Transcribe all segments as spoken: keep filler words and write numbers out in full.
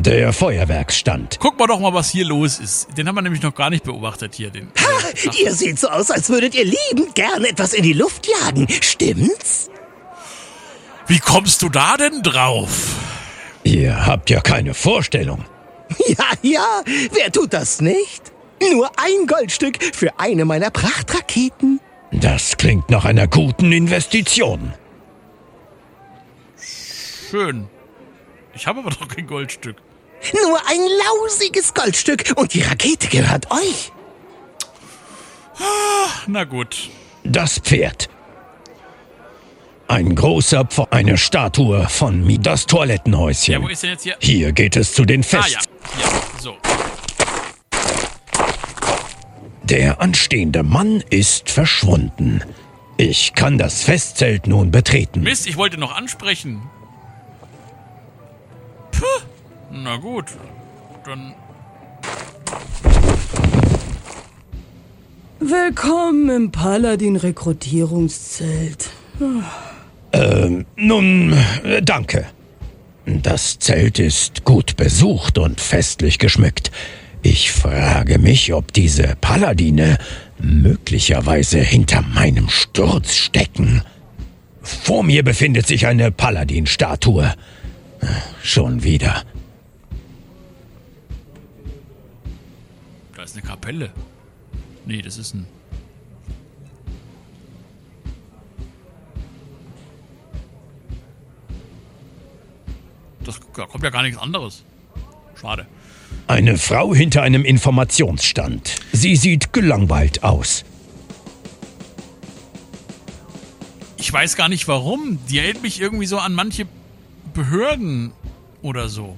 Der Feuerwerksstand. Guck mal doch mal, was hier los ist. Den haben wir nämlich noch gar nicht beobachtet hier. Den, Ha, ihr seht so aus, als würdet ihr liebend gern etwas in die Luft jagen. Stimmt's? Wie kommst du da denn drauf? Ihr habt ja keine Vorstellung. Ja, ja, wer tut das nicht? Nur ein Goldstück für eine meiner Prachtraketen. Das klingt nach einer guten Investition. Schön. Ich habe aber doch kein Goldstück. Nur ein lausiges Goldstück und die Rakete gehört euch. Na gut. Das Pferd. Ein großer Pfo- eine Statue von mir. Das Toilettenhäuschen. Ja, wo ist denn jetzt hier? Hier geht es zu den Ah Fest. ja, ja, so. Der anstehende Mann ist verschwunden. Ich kann das Festzelt nun betreten. Mist, ich wollte noch ansprechen. Puh. Na gut. Dann... Willkommen im Paladin-Rekrutierungszelt. Ähm, nun, äh, danke. Das Zelt ist gut besucht und festlich geschmückt. Ich frage mich, ob diese Paladine möglicherweise hinter meinem Sturz stecken. Vor mir befindet sich eine Paladin-Statue. Schon wieder. Da ist eine Kapelle. Nee, das ist ein... Das, da kommt ja gar nichts anderes. Schade. Eine Frau hinter einem Informationsstand. Sie sieht gelangweilt aus. Ich weiß gar nicht warum. Die erinnert mich irgendwie so an manche Behörden oder so.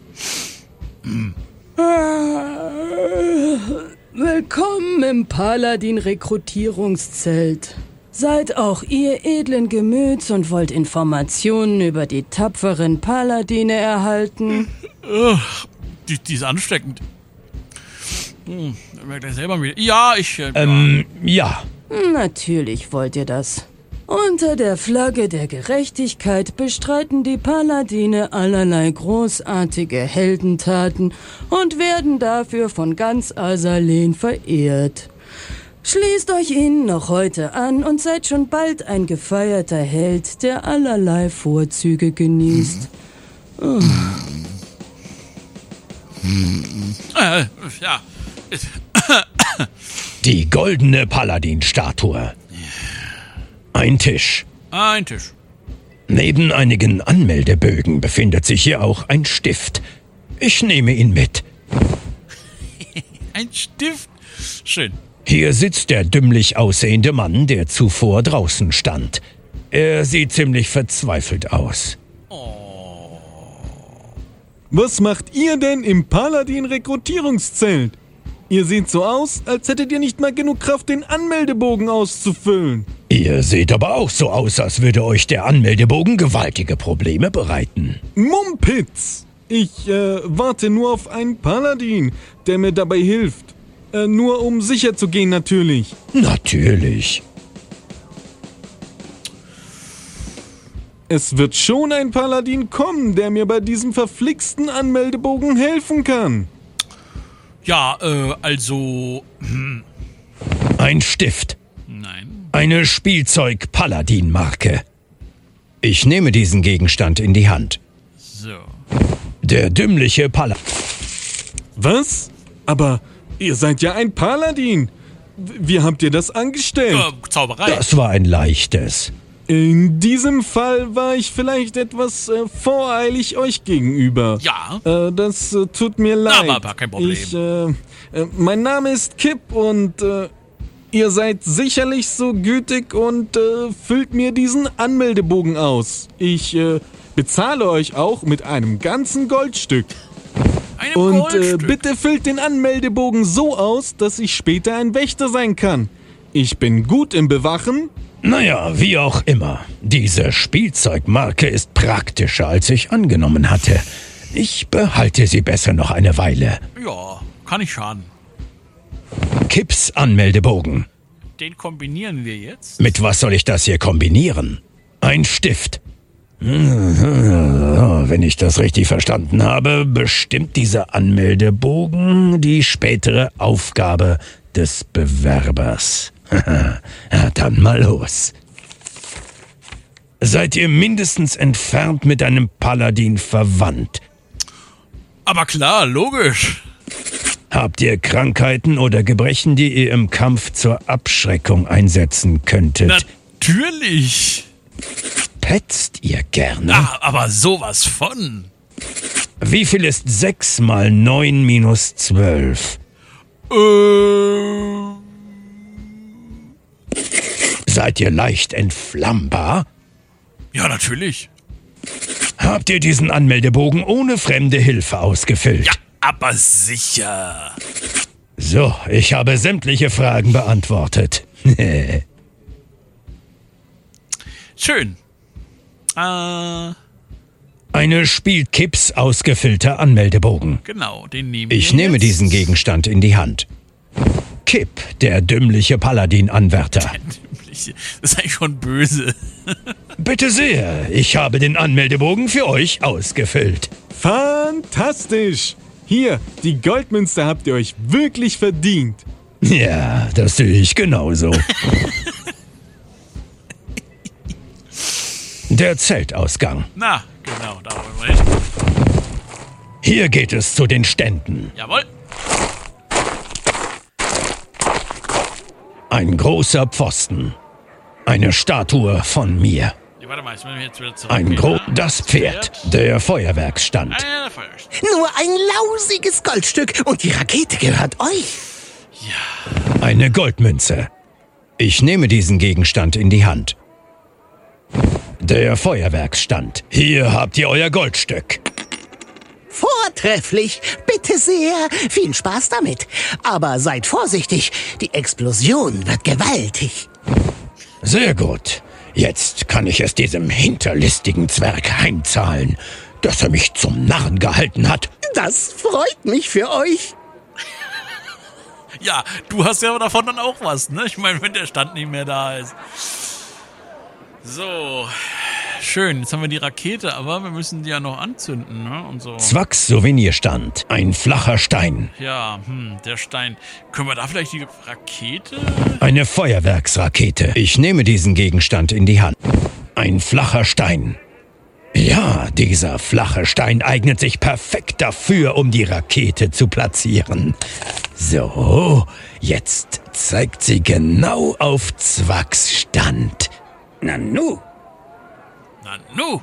Willkommen im Paladin-Rekrutierungszelt. Seid auch ihr edlen Gemüts und wollt Informationen über die tapferen Paladine erhalten? Ugh, die, die ist ansteckend. Hm, dann merkt er selber wieder. Ja, ich... Äh, Ähm, ja. Natürlich wollt ihr das. Unter der Flagge der Gerechtigkeit bestreiten die Paladine allerlei großartige Heldentaten und werden dafür von ganz Arsalen verehrt. Schließt euch ihnen noch heute an und seid schon bald ein gefeierter Held, der allerlei Vorzüge genießt. Oh. äh, ja. Die goldene Paladin-Statue. Ein Tisch. Ein Tisch. Neben einigen Anmeldebögen befindet sich hier auch ein Stift. Ich nehme ihn mit. Ein Stift. Schön. Hier sitzt der dümmlich aussehende Mann, der zuvor draußen stand. Er sieht ziemlich verzweifelt aus. Was macht ihr denn im Paladin-Rekrutierungszelt? Ihr seht so aus, als hättet ihr nicht mal genug Kraft, den Anmeldebogen auszufüllen. Ihr seht aber auch so aus, als würde euch der Anmeldebogen gewaltige Probleme bereiten. Mumpitz! Ich äh, warte nur auf einen Paladin, der mir dabei hilft. Äh, nur um sicher zu gehen, natürlich. Natürlich. Es wird schon ein Paladin kommen, der mir bei diesem verflixten Anmeldebogen helfen kann. Ja, äh, also... Hm, Ein Stift. nein. Eine Spielzeug-Paladin-Marke. Ich nehme diesen Gegenstand in die Hand. So. Der dümmliche Paladin. Was? Aber ihr seid ja ein Paladin. W- Wie habt ihr das angestellt? Äh, Zauberei. Das war ein leichtes. In diesem Fall war ich vielleicht etwas äh, voreilig euch gegenüber. Ja. Äh, das äh, tut mir leid. aber kein Problem. Ich, äh, äh, mein Name ist Kip und äh, ihr seid sicherlich so gütig und äh, füllt mir diesen Anmeldebogen aus. Ich äh, bezahle euch auch mit einem ganzen Goldstück. Einem Und äh, Goldstück. bitte füllt den Anmeldebogen so aus, dass ich später ein Wächter sein kann. Ich bin gut im Bewachen. Naja, wie auch immer. Diese Spielzeugmarke ist praktischer, als ich angenommen hatte. Ich behalte sie besser noch eine Weile. Ja, kann nicht schaden. Kips Anmeldebogen. Den kombinieren wir jetzt. Mit was soll ich das hier kombinieren? Ein Stift. Wenn ich das richtig verstanden habe, bestimmt dieser Anmeldebogen die spätere Aufgabe des Bewerbers. Ja, dann mal los. Seid ihr mindestens entfernt mit einem Paladin verwandt? Aber klar, logisch. Habt ihr Krankheiten oder Gebrechen, die ihr im Kampf zur Abschreckung einsetzen könntet? Natürlich. Petzt ihr gerne? Ah, aber sowas von. Wie viel ist sechs mal neun minus zwölf? Äh... Seid ihr leicht entflammbar? Ja, natürlich. Habt ihr diesen Anmeldebogen ohne fremde Hilfe ausgefüllt? Ja, aber sicher. So, ich habe sämtliche Fragen beantwortet. Schön. Äh, Eine Spielkips ausgefüllter Anmeldebogen. genau, den nehmen Ich wir nehme jetzt. diesen Gegenstand in die Hand. Kipp, der dümmliche Paladin-Anwärter. Das ist eigentlich schon böse. Bitte sehr, ich habe den Anmeldebogen für euch ausgefüllt. Fantastisch! Hier, die Goldmünze habt ihr euch wirklich verdient. Ja, das sehe ich genauso. Der Zeltausgang. Na, genau, da wollen wir hin. Hier geht es zu den Ständen. Jawohl. Ein großer Pfosten. Eine Statue von mir. Ja, warte mal, ich will jetzt wieder zurück. Ein gro das Pferd. Der Feuerwerksstand. Ah, ja, der Feuerwerk. Nur ein lausiges Goldstück und die Rakete gehört euch. Eine Goldmünze. Ich nehme diesen Gegenstand in die Hand. Der Feuerwerksstand. Hier habt ihr euer Goldstück. Vortrefflich. Bitte sehr. Viel Spaß damit. Aber seid vorsichtig. Die Explosion wird gewaltig. Sehr gut. Jetzt kann ich es diesem hinterlistigen Zwerg heimzahlen, dass er mich zum Narren gehalten hat. Das freut mich für euch. Ja, du hast ja davon dann auch was, ne? Ich meine, wenn der Stand nicht mehr da ist. So, schön. Jetzt haben wir die Rakete, aber wir müssen die ja noch anzünden, ne? Und so. Zwacks Souvenirstand. Ein flacher Stein. Ja, hm, der Stein. Können wir da vielleicht die Rakete? Eine Feuerwerksrakete. Ich nehme diesen Gegenstand in die Hand. Ein flacher Stein. Ja, dieser flache Stein eignet sich perfekt dafür, um die Rakete zu platzieren. So, jetzt zeigt sie genau auf Zwacks Stand. Nanu. Na nu.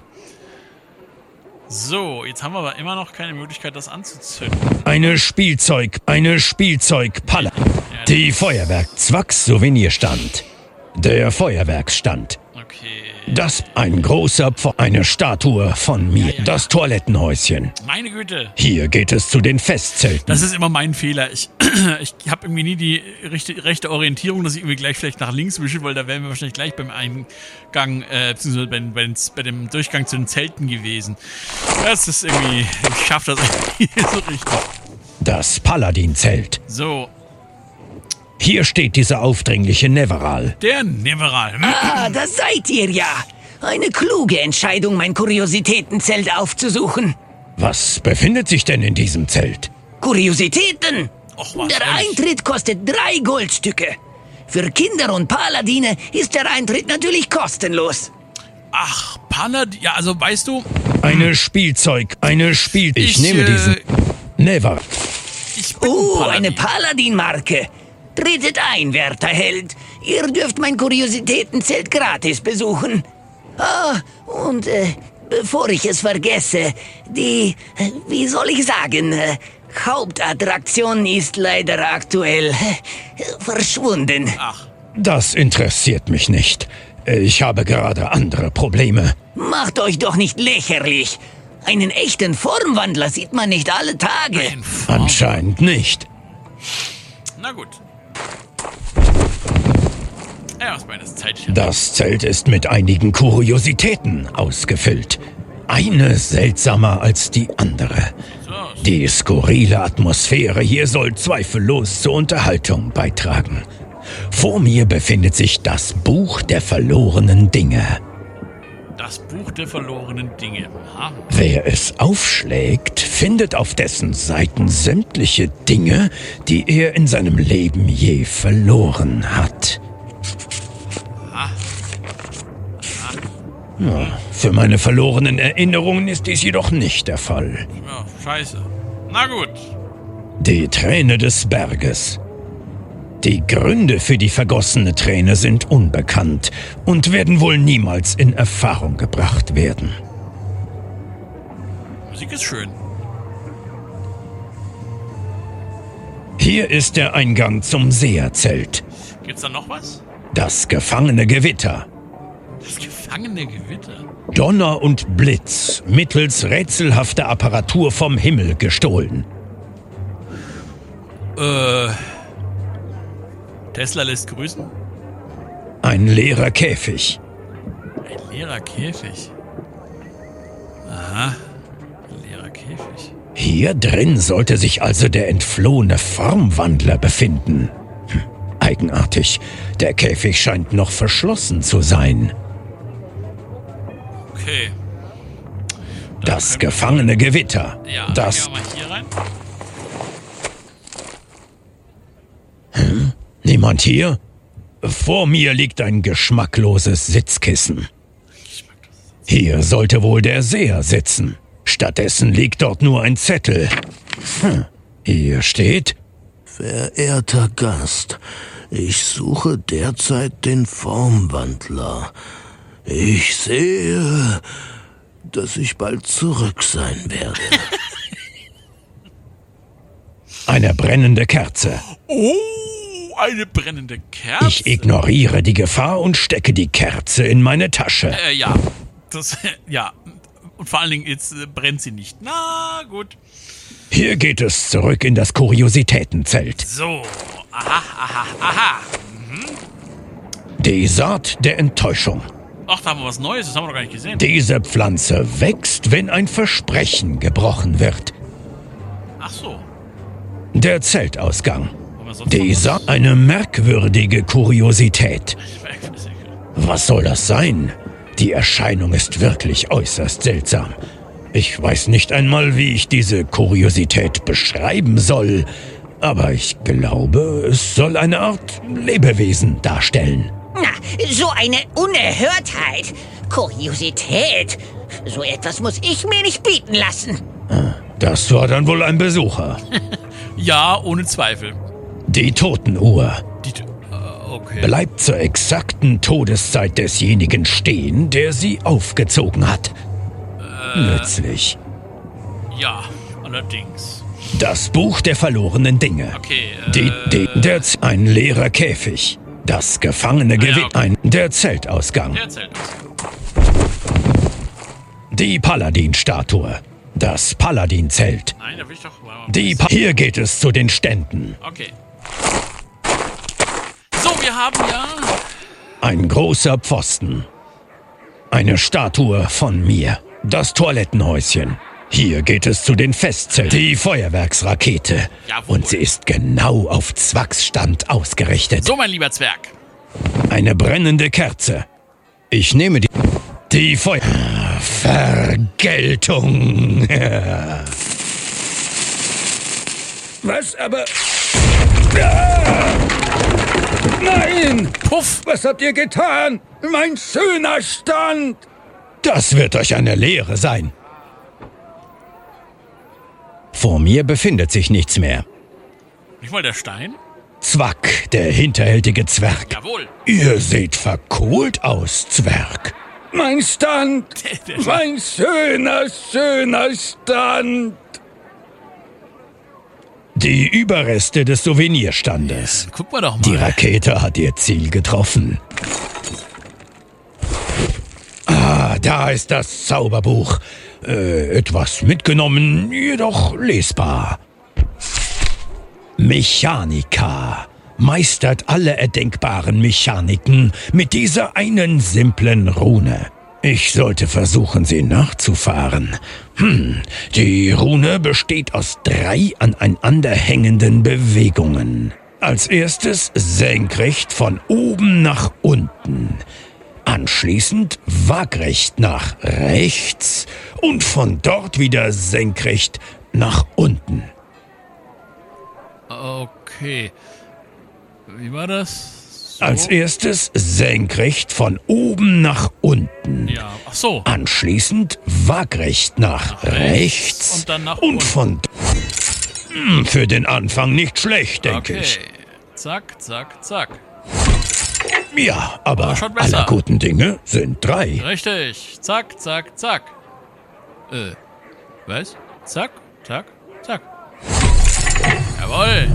So, jetzt haben wir aber immer noch keine Möglichkeit, das anzuzünden. Eine Spielzeug, eine Spielzeugpalle. Die Feuerwerk Zwacks Souvenirstand. Der Feuerwerksstand. Okay. Das ein großer Pf eine Statue von mir. Ja, ja. Das Toilettenhäuschen. Meine Güte. Hier geht es zu den Festzelten. Das ist immer mein Fehler. Ich, ich habe irgendwie nie die rechte, rechte Orientierung, dass ich irgendwie gleich vielleicht nach links wische, weil da wären wir wahrscheinlich gleich beim Eingang, äh, beziehungsweise bei, bei, den, bei dem Durchgang zu den Zelten gewesen. Das ist irgendwie, ich schaffe das irgendwie so richtig. Das Paladin-Zelt. So, Hier steht dieser aufdringliche Neveral. der Neveral. Hm? Ah, da seid ihr ja. Eine kluge Entscheidung, mein Kuriositätenzelt aufzusuchen. Was befindet sich denn in diesem Zelt? Kuriositäten? Och, was, Der ehrlich? Eintritt kostet drei Goldstücke. Für Kinder und Paladine ist der Eintritt natürlich kostenlos. Ach, Paladin. Ja, also weißt du, Eine Spielzeug, eine Spiel... Ich, Ich, nehme äh, diesen... Never. ich bin Oh, Paladin. eine Paladin-Marke. Tretet ein, werter Held. Ihr dürft mein Kuriositätenzelt gratis besuchen. Ah, und äh, bevor ich es vergesse, die, äh, wie soll ich sagen, äh, Hauptattraktion ist leider aktuell äh, verschwunden. Ach, Das interessiert mich nicht. Ich habe gerade andere Probleme. Macht euch doch nicht lächerlich. Einen echten Formwandler sieht man nicht alle Tage. ein Form. Anscheinend nicht. Na gut. Ja, was meines Zeitchen. Das Zelt ist mit einigen Kuriositäten ausgefüllt. Eine seltsamer als die andere. So, Die skurrile Atmosphäre hier soll zweifellos zur Unterhaltung beitragen. Vor mir befindet sich das Buch der verlorenen Dinge. das Buch der verlorenen Dinge. Aha. Wer es aufschlägt, findet auf dessen Seiten sämtliche Dinge, die er in seinem Leben je verloren hat. Ja, für meine verlorenen Erinnerungen ist dies jedoch nicht der Fall. Ja, scheiße. Na gut. Die Träne des Berges. Die Gründe für die vergossene Träne sind unbekannt und werden wohl niemals in Erfahrung gebracht werden. Musik ist schön. Hier ist der Eingang zum Seherzelt. Gibt's da noch was? Das gefangene Gewitter. Das gefangene Gewitter? Donner und Blitz mittels rätselhafter Apparatur vom Himmel gestohlen. Äh... Tesla lässt grüßen? Ein leerer Käfig. Ein leerer Käfig? Aha. Ein leerer Käfig. Hier drin sollte sich also der entflohene Formwandler befinden. Hm, eigenartig. Der Käfig scheint noch verschlossen zu sein. Okay. Das gefangene Gewitter. Ja, das... gehen wir mal hier rein. Hm? Niemand hier? Vor mir liegt ein geschmackloses Sitzkissen. Hier sollte wohl der Seher sitzen. Stattdessen liegt dort nur ein Zettel. Hm. Hier steht: Verehrter Gast, ich suche derzeit den Formwandler. Ich sehe, dass ich bald zurück sein werde. Eine brennende Kerze. Oh, eine brennende Kerze. Ich ignoriere die Gefahr und stecke die Kerze in meine Tasche. Äh, ja. Das, ja. Und vor allen Dingen, jetzt äh, brennt sie nicht. Na, gut. Hier geht es zurück in das Kuriositätenzelt. So. Aha, aha, aha. Mhm. Die Saat der Enttäuschung. Ach, da haben wir was Neues. Das haben wir doch gar nicht gesehen. Diese Pflanze wächst, wenn ein Versprechen gebrochen wird. Ach so. Der Zeltausgang. Wollen wir sonst Die noch Saat, eine merkwürdige Kuriosität. was? Was soll das sein? Die Erscheinung ist wirklich äußerst seltsam. Ich weiß nicht einmal, wie ich diese Kuriosität beschreiben soll, aber ich glaube, es soll eine Art Lebewesen darstellen. Na, so eine Unerhörtheit. Kuriosität. So etwas muss ich mir nicht bieten lassen. Das war dann wohl ein Besucher. Ja, ohne Zweifel. Die Totenuhr Die, äh, okay. bleibt zur exakten Todeszeit desjenigen stehen, der sie aufgezogen hat. Nützlich. Ja, allerdings. Das Buch der verlorenen Dinge. Okay, äh, Die, die, der Z ein leerer Käfig. Das gefangene ja, Gewitter. okay. Ein der Zeltausgang. Der erzählt uns. Die Paladin-Statue. Das Paladin-Zelt. Nein, da will ich doch... Die pa Hier geht es zu den Ständen. Okay. So, wir haben ja... Ein großer Pfosten. Eine Statue von mir. Das Toilettenhäuschen. Hier geht es zu den Festzelten. Die Feuerwerksrakete. Jawohl. Und sie ist genau auf Zwacks Stand ausgerichtet. So, mein lieber Zwerg. Eine brennende Kerze. Ich nehme die... Die Feuer... Vergeltung. Was aber... Ah! Nein! Puff. Was habt ihr getan? Mein schöner Stand! Das wird euch eine Lehre sein. Vor mir befindet sich nichts mehr. Nicht mal der Stein? Zwack, der hinterhältige Zwerg. Jawohl. Ihr seht verkohlt aus, Zwerg. Mein Stand! Der- der- Mein schöner, schöner Stand! Die Überreste des Souvenirstandes. Guck mal doch mal. Die Rakete hat ihr Ziel getroffen. Ah, da ist das Zauberbuch. Äh, etwas mitgenommen, jedoch lesbar. Mechanica meistert alle erdenkbaren Mechaniken mit dieser einen simplen Rune. Ich sollte versuchen, sie nachzufahren. Hm, die Rune besteht aus drei aneinander hängenden Bewegungen. Als erstes senkrecht von oben nach unten. Anschließend waagrecht nach rechts und von dort wieder senkrecht nach unten. Okay. Wie war das? So. Als erstes senkrecht von oben nach unten. Ja, ach so. Anschließend waagrecht nach, nach rechts, rechts und dann nach und unten. Von hm, für den Anfang nicht schlecht, denke okay. ich. Zack, zack, zack. Ja, aber, aber schon besser. Alle guten Dinge sind drei. Richtig. Zack, zack, zack. Äh, was? Zack, zack, zack. Jawohl.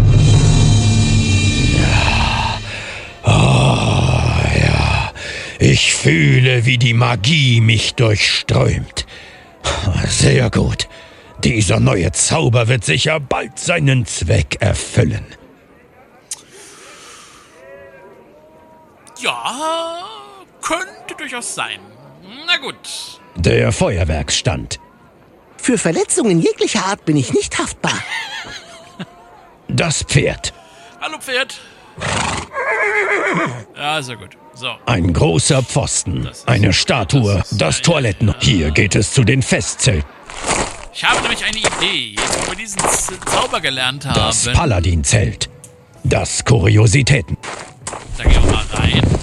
Ja. Oh, ja. Ich fühle, wie die Magie mich durchströmt. Sehr gut. Dieser neue Zauber wird sicher bald seinen Zweck erfüllen. Ja, könnte durchaus sein. Na gut. Der Feuerwerksstand. Für Verletzungen jeglicher Art bin ich nicht haftbar. Das Pferd. Hallo Pferd. Ja, sehr gut. So. Ein großer Pfosten, eine Statue, das, das Toiletten. Ja. Hier geht es zu den Festzelten. Ich habe nämlich eine Idee, wo wir diesen Zauber gelernt haben. Das Paladinzelt. Das Kuriositäten. Da gehen wir mal rein.